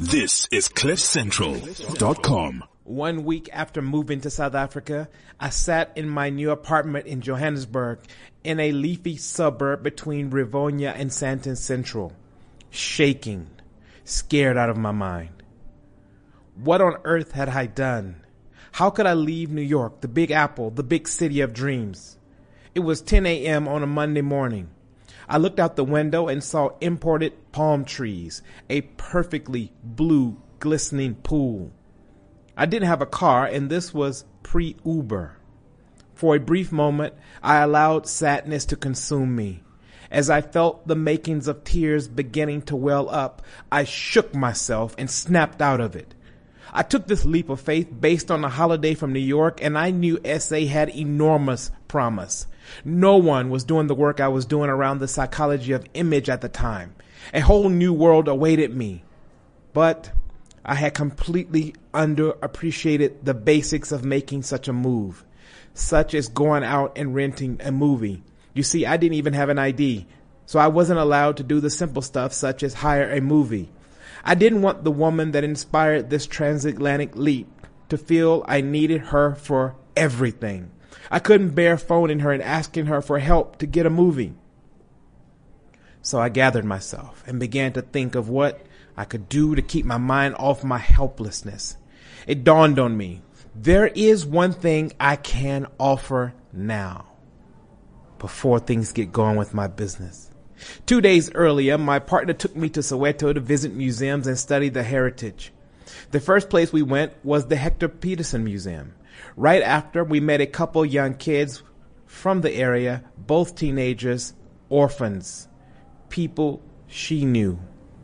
This is CliffCentral.com. 1 week after moving to South Africa, I sat in my new apartment in Johannesburg in a leafy suburb between Rivonia and Sandton Central, shaking, scared out of my mind. What on earth had I done? How could I leave New York, the Big Apple, the big city of dreams? It was 10 a.m. on a Monday morning. I looked out the window and saw imported palm trees, a perfectly blue, glistening pool. I didn't have a car, and this was pre-Uber. For a brief moment, I allowed sadness to consume me. As I felt the makings of tears beginning to well up, I shook myself and snapped out of it. I took this leap of faith based on a holiday from New York, and I knew SA had enormous promise. No one was doing the work I was doing around the psychology of image at the time. A whole new world awaited me. But I had completely underappreciated the basics of making such a move, such as going out and renting a movie. You see, I didn't even have an ID, so I wasn't allowed to do the simple stuff such as hire a movie. I didn't want the woman that inspired this transatlantic leap to feel I needed her for everything. I couldn't bear phoning her and asking her for help to get a movie. So I gathered myself and began to think of what I could do to keep my mind off my helplessness. It dawned on me, there is one thing I can offer now before things get going with my business. 2 days earlier, my partner took me to Soweto to visit museums and study the heritage. The first place we went was the Hector Peterson Museum. Right after, we met a couple young kids from the area, both teenagers, orphans, people she knew.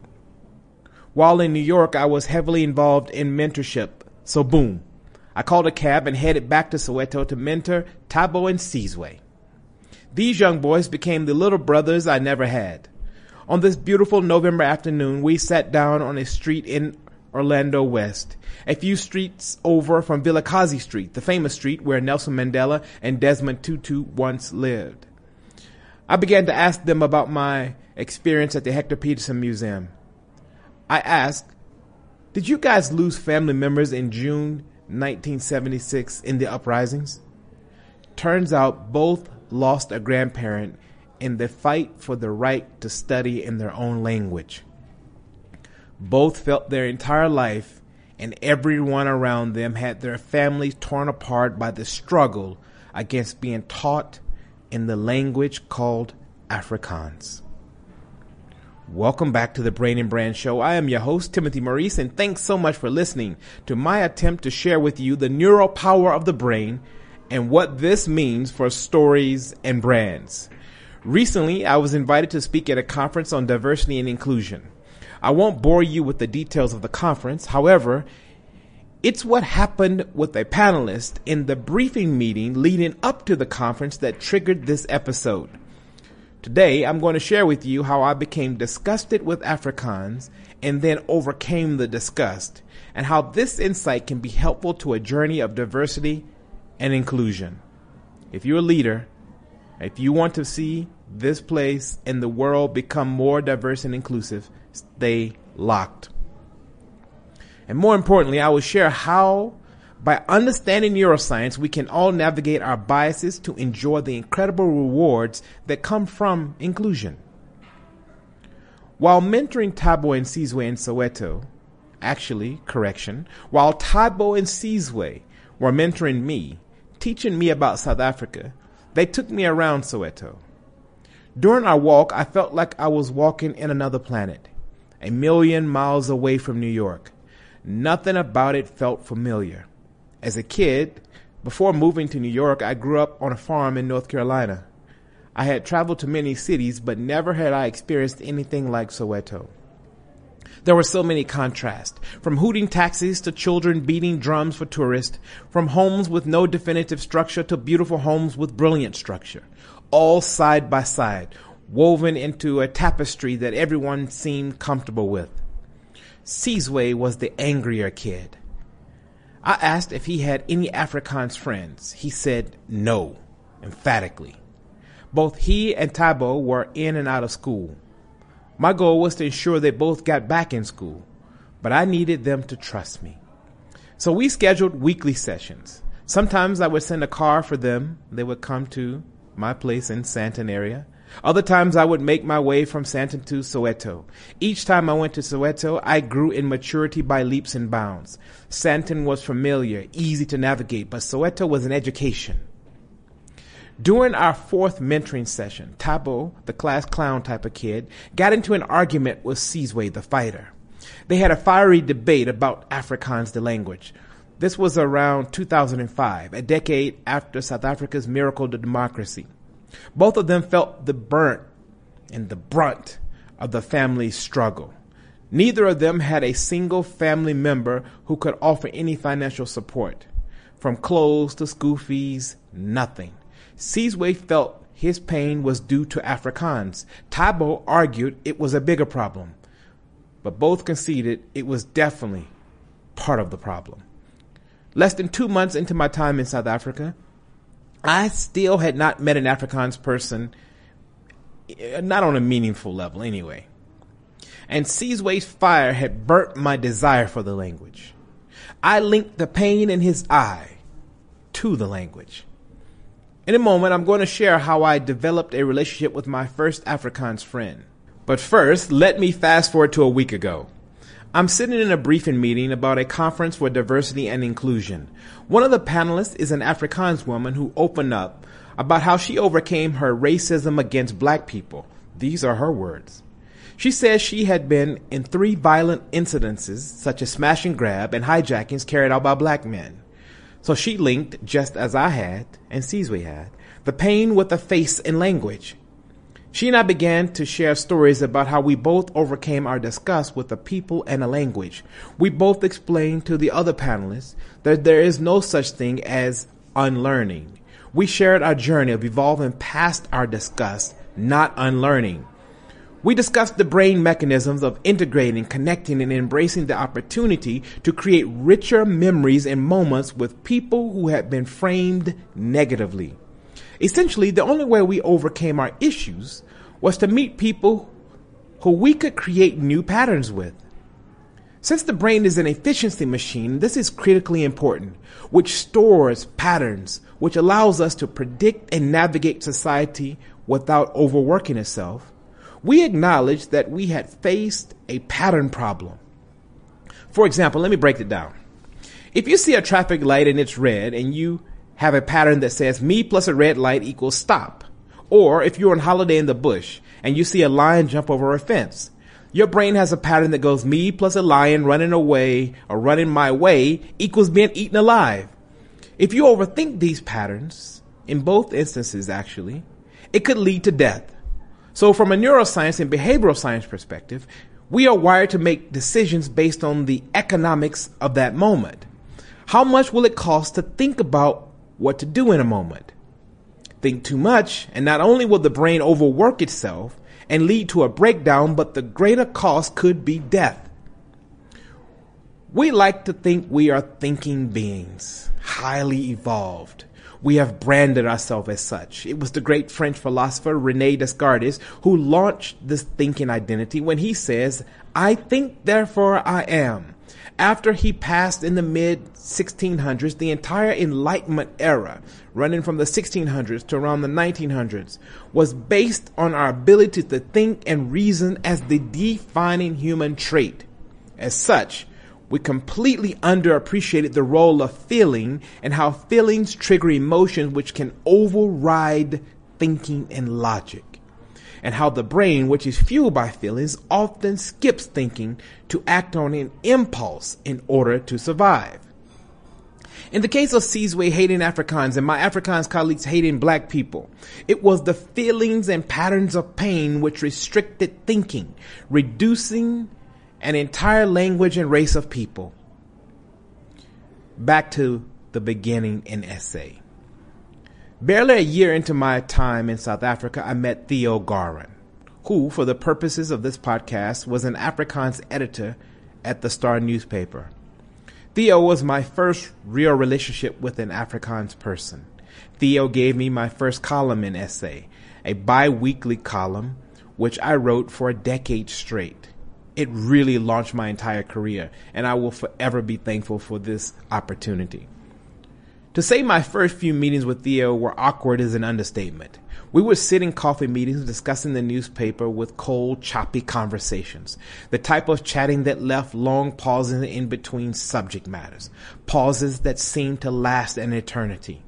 While in New York, I was heavily involved in mentorship, so boom, I called a cab and headed back to Soweto to mentor Thabo and Sizwe. These young boys became the little brothers I never had. On this beautiful November afternoon, we sat down on a street in Orlando West, a few streets over from Vilakazi Street, the famous street where Nelson Mandela and Desmond Tutu once lived. I began to ask them about my experience at the Hector Peterson Museum. I asked, did you guys lose family members in June 1976 in the uprisings? Turns out both lost a grandparent in the fight for the right to study in their own language. Both felt their entire life and everyone around them had their families torn apart by the struggle against being taught in the language called Afrikaans. Welcome back to the Brain and Brand Show. I am your host, Timothy Maurice, and thanks so much for listening to my attempt to share with you the neural power of the brain and what this means for stories and brands. Recently, I was invited to speak at a conference on diversity and inclusion. I won't bore you with the details of the conference. However, it's what happened with a panelist in the briefing meeting leading up to the conference that triggered this episode. Today, I'm going to share with you how I became disgusted with Afrikaans and then overcame the disgust, and how this insight can be helpful to a journey of diversity and inclusion. If you're a leader, if you want to see this place and the world become more diverse and inclusive, stay locked. And more importantly, I will share how, by understanding neuroscience, we can all navigate our biases to enjoy the incredible rewards that come from inclusion. While mentoring Thabo and Sizwe in Soweto, while Thabo and Sizwe were mentoring me, teaching me about South Africa, they took me around Soweto. During our walk, I felt like I was walking in another planet, 1,000,000 miles away from New York. Nothing about it felt familiar. As a kid, before moving to New York, I grew up on a farm in North Carolina. I had traveled to many cities, but never had I experienced anything like Soweto. There were so many contrasts, from hooting taxis to children beating drums for tourists, from homes with no definitive structure to beautiful homes with brilliant structure, all side by side, woven into a tapestry that everyone seemed comfortable with. Sizwe was the angrier kid. I asked if he had any Afrikaans friends. He said no, emphatically. Both he and Thabo were in and out of school. My goal was to ensure they both got back in school. but I needed them to trust me. So we scheduled weekly sessions. Sometimes I would send a car for them. They would come to my place in Sandton area. Other times I would make my way from Sandton to Soweto. Each time I went to Soweto, I grew in maturity by leaps and bounds. Sandton was familiar, easy to navigate, but Soweto was an education. During our fourth mentoring session, Tabo, the class clown type of kid, got into an argument with Sizwe, the fighter. They had a fiery debate about Afrikaans, the language. This was around 2005, a decade after South Africa's miracle to democracy. Both of them felt the brunt of the family struggle. Neither of them had a single family member who could offer any financial support. From clothes to school fees, nothing. Sizwe felt his pain was due to Afrikaans. Tabo argued it was a bigger problem, but both conceded it was definitely part of the problem. Less than 2 months into my time in South Africa, I still had not met an Afrikaans person, not on a meaningful level anyway. And Sizwe's fire had burnt my desire for the language. I linked the pain in his eye to the language. In a moment, I'm going to share how I developed a relationship with my first Afrikaans friend. But first, let me fast forward to a week ago. I'm sitting in a briefing meeting about a conference for diversity and inclusion. One of the panelists is an Afrikaans woman who opened up about how she overcame her racism against black people. These are her words. She says she had been in 3 violent incidences, such as smash and grab and hijackings carried out by black men. So she linked, just as I had, and Sizwe had, the pain with the face and language. She and I began to share stories about how we both overcame our disgust with the people and the language. We both explained to the other panelists that there is no such thing as unlearning. We shared our journey of evolving past our disgust, not unlearning. We discussed the brain mechanisms of integrating, connecting, and embracing the opportunity to create richer memories and moments with people who had been framed negatively. Essentially, the only way we overcame our issues was to meet people who we could create new patterns with. Since the brain is an efficiency machine, this is critically important, which stores patterns, which allows us to predict and navigate society without overworking itself. We acknowledged that we had faced a pattern problem. For example, let me break it down. If you see a traffic light and it's red and you have a pattern that says me plus a red light equals stop, or if you're on holiday in the bush and you see a lion jump over a fence, your brain has a pattern that goes me plus a lion running away or running my way equals being eaten alive. If you overthink these patterns, in both instances actually, it could lead to death. So from a neuroscience and behavioral science perspective, we are wired to make decisions based on the economics of that moment. How much will it cost to think about what to do in a moment? Think too much, and not only will the brain overwork itself and lead to a breakdown, but the greater cost could be death. We like to think we are thinking beings, highly evolved. We have branded ourselves as such. It was the great French philosopher René Descartes who launched this thinking identity when he says, "I think, therefore I am." After he passed in the mid-1600s, the entire Enlightenment era, running from the 1600s to around the 1900s, was based on our ability to think and reason as the defining human trait. As such, we completely underappreciated the role of feeling and how feelings trigger emotions which can override thinking and logic, and how the brain, which is fueled by feelings, often skips thinking to act on an impulse in order to survive. In the case of Sizwe hating Afrikaans and my Afrikaans colleagues hating black people, it was the feelings and patterns of pain which restricted thinking, reducing an entire language and race of people. Back to the beginning in SA. Barely a year into my time in South Africa, I met Theo Garin, who, for the purposes of this podcast, was an Afrikaans editor at the Star newspaper. Theo was my first real relationship with an Afrikaans person. Theo gave me my first column in SA, a bi-weekly column, which I wrote for a decade straight. It really launched my entire career, and I will forever be thankful for this opportunity. To say my first few meetings with Theo were awkward is an understatement. We would sit in coffee meetings discussing the newspaper with cold, choppy conversations, the type of chatting that left long pauses in between subject matters, pauses that seemed to last an eternity.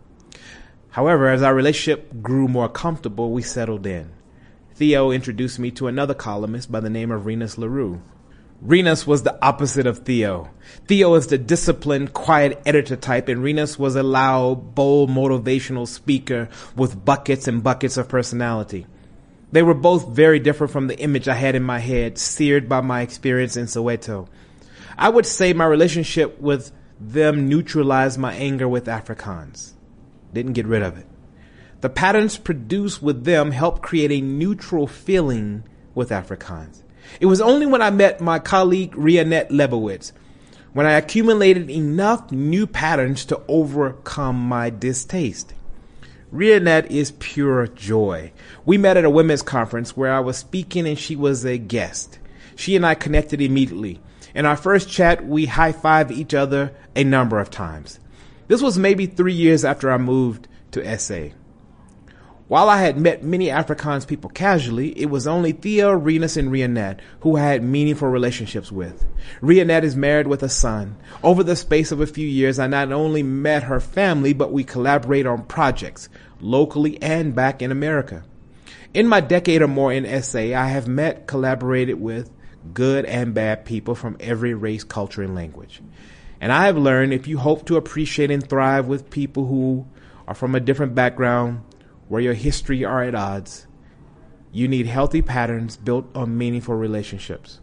However, as our relationship grew more comfortable, we settled in. Theo introduced me to another columnist by the name of Renus LaRue. Renus was the opposite of Theo. Theo is the disciplined, quiet editor type, and Renus was a loud, bold, motivational speaker with buckets and buckets of personality. They were both very different from the image I had in my head, seared by my experience in Soweto. I would say my relationship with them neutralized my anger with Afrikaans. Didn't get rid of it. The patterns produced with them helped create a neutral feeling with Afrikaans. It was only when I met my colleague Rionette Lebowitz, when I accumulated enough new patterns to overcome my distaste. Rionette is pure joy. We met at a women's conference where I was speaking and she was a guest. She and I connected immediately. In our first chat, we high-fived each other a number of times. This was maybe 3 years after I moved to SA. While I had met many Afrikaans people casually, it was only Theo, Renus, and Rionette who I had meaningful relationships with. Rionette is married with a son. Over the space of a few years, I not only met her family, but we collaborate on projects, locally and back in America. In my decade or more in SA, I have met, collaborated with good and bad people from every race, culture, and language. And I have learned if you hope to appreciate and thrive with people who are from a different background, where your history are at odds, you need healthy patterns built on meaningful relationships.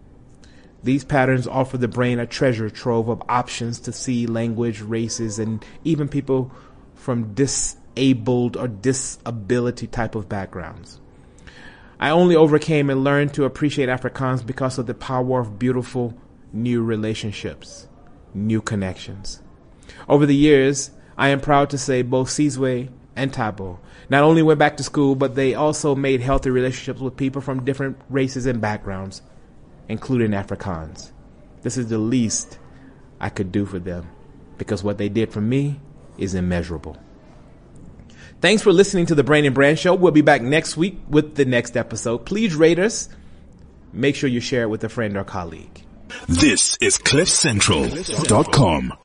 These patterns offer the brain a treasure trove of options to see language, races, and even people from disabled or disability type of backgrounds. I only overcame and learned to appreciate Afrikaans because of the power of beautiful new relationships, new connections. Over the years, I am proud to say both Sizwe and Tabo not only went back to school, but they also made healthy relationships with people from different races and backgrounds, including Afrikaans. This is the least I could do for them, because what they did for me is immeasurable. Thanks for listening to the Brain and Brand Show. We'll be back next week with the next episode. Please rate us. Make sure you share it with a friend or colleague. This is CliffCentral.com.